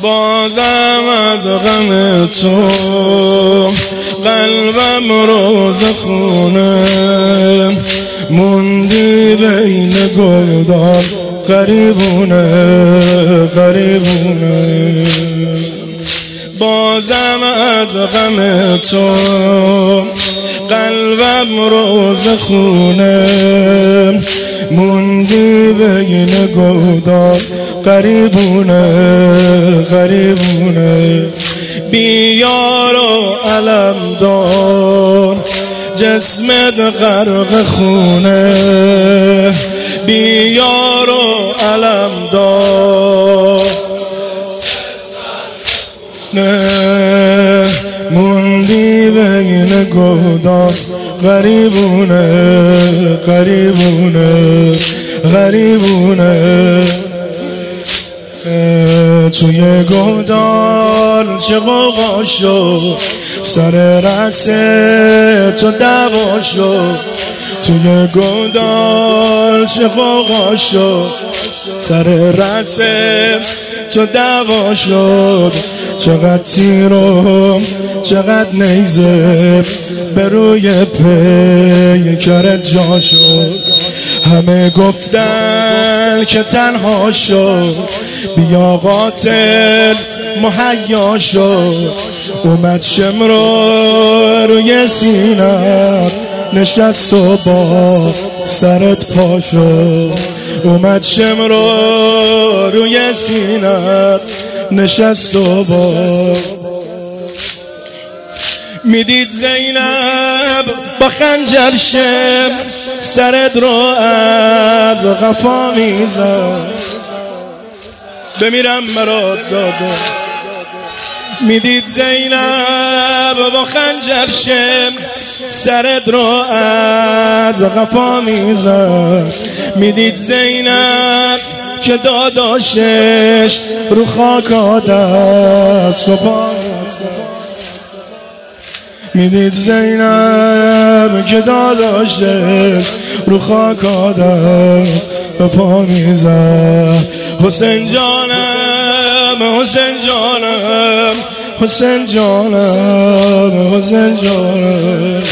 بازم از غم تو قلبم روز خونه موندی بین گلدان غریبونه غریبونه. بازم از غم تو قلبم روز خونه موندی بین گلدان غریبونه غریبونه. بیار و علم دار جسمت غرق خونه بیار و علم دار موندی بین گلدان غریبونه غریبونه غریبونه. توی گلدان چه غوغا شد سر رأس تو دعوا شد. توی گلدان چه غوغا شد سر رأس تو دعوا شد. چقدر تیر و چقدر نیزه به روی پیکرت جا شد. همه گفتن که تنها شد بیا قاتل مهیا شد. اومد شمرو روی سینت نشست و با سرت پا شد. اومد شمرو روی سینت نشست و با میدید زینب با خنجر شم سرت رو از قفا میزد. بمیرم مرا دادا. میدید زینب با خنجر شم سرت رو از قفا میزد. میدید زینب که داداشش رو خاک آدست و پا. میدید زینب که داداشش رو خاک آدست و پا میزد. حسین جانم حسین جانم حسین جانم حسین جانم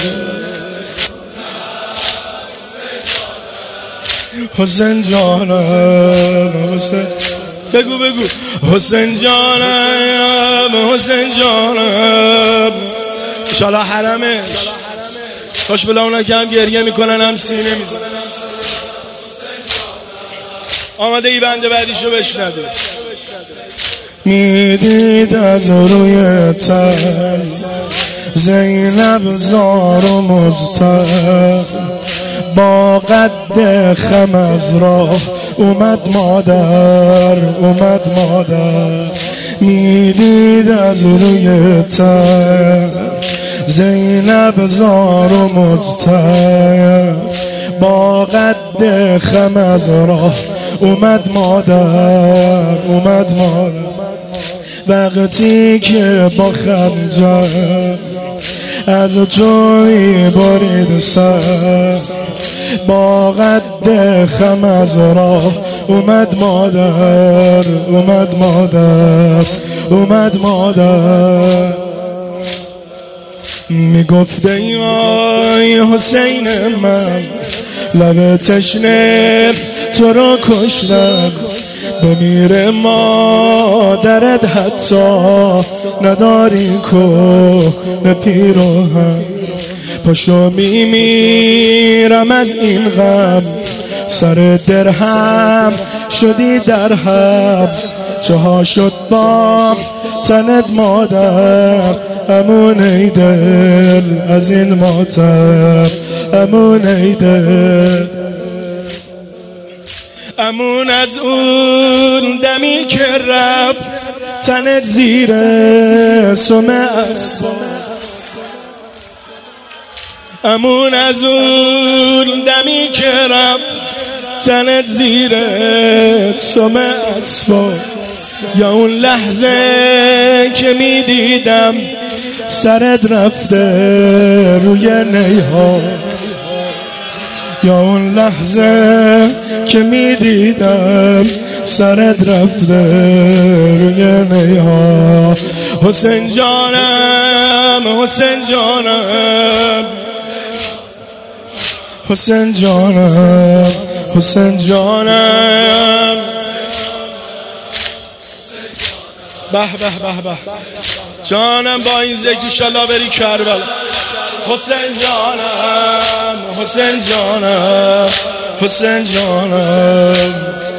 حسین جانم حسین بگو بگو حسین جانم حسین جانم. انشالله حرمش کاش بلا اونا که هم گریه میکنن هم سینه میزنن. آماده ای بنده بعدیشو بشنده. میدید از روی تن زینب زار و مضطر با قد خم از راه اومد مادر اومد مادر. میدید از روی تن زینب زار و مضطر با قد خم از راه اومد مادر اومد مادر. وقتی که با خنجر از توی برید سر با قد خم از راه اومد مادر اومد مادر اومد مادر. میگفت ای وای حسین من لب تشنه تو رو کشتم. بمیره مادرت حتی نداری که پیراهن. پاشو میمیرم از این غم سر درهم شدی درهم. چها شد با تنت مادر امون ای دل از این ماتم امون ای دل. امون از اون دمی که رفت تنت زیر سم اسباب. امون از اون دمی که رفت تنت زیر سم اسباب. یا اون لحظه که میدیدم سرت رفته روی نیها. یا اون لحظه که میدیدم سرت رفته روی نیها. حسین جانم حسین جانم حسین جانم حسین جانم. به به به به جانم با این ذکر انشالله بری کربلا. حسین جانم حسین جانم حسین جانم.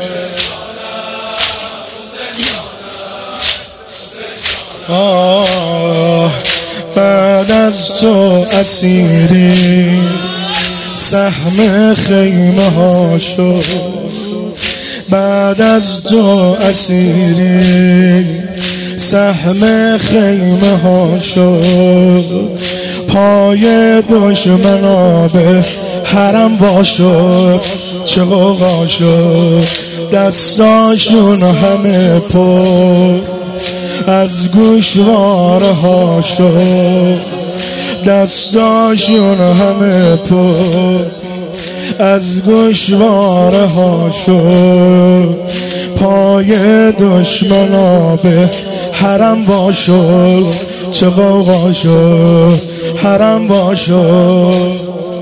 بعد از تو اسیری سهم خیمه ها شد. بعد از تو اسیری سهم خیمه ها شد. پای دشمنا به حرم وا شد. چه غوغا شد دستاشون همه پر از گوشواره ها شد. دستاشون همه پر از گوشواره ها شد. پای دشمنا به حرم وا شد. چه غوغا شد حرم وا شد.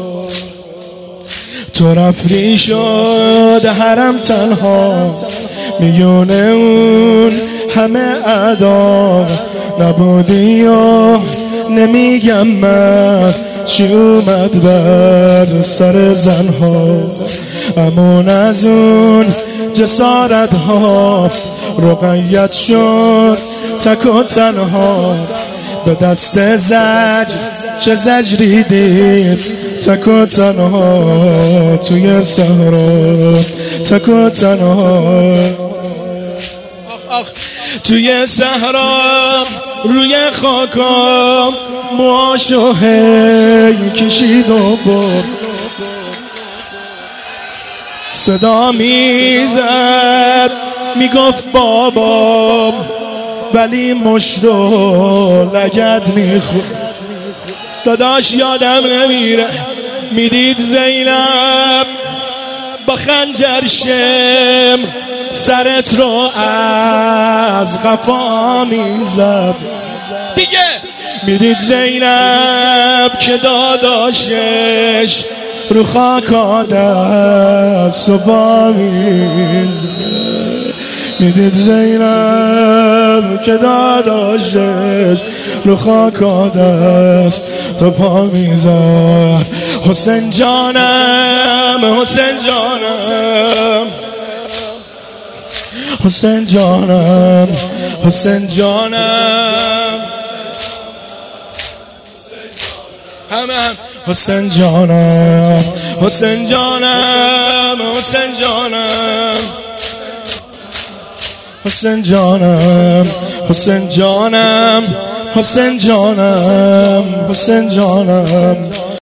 تو رفتی شد حرم تنها میونه اون همه اعدا. نبودی و نمیگم من چی اومد بر سر زنها. امون از اون جسارت ها رقیت شد تک و تنها. به دست زجر چه زجری دید تک و تنها توی صحرا. تک و تنها توی صحرا روی خاکا موهاشو هی کشید و برد. صدا میزد میگفت بابا ولی مشت و لگد میخورد. داداش یادم نمیره میدید زینب با خنجر شم سرت رو از قفا میزد دیگه. میدید زینب که داداشش رو خاک دست و پا میزد. میدید زینب که داداشش رو خاک دست تو پا میزد. حسین جانم حسین جانم حسین جانم حسین جانم. همه حسین جانم حسین جانم حسین جانم حسین جانم حسین جانم حسین جانم حسین جانم.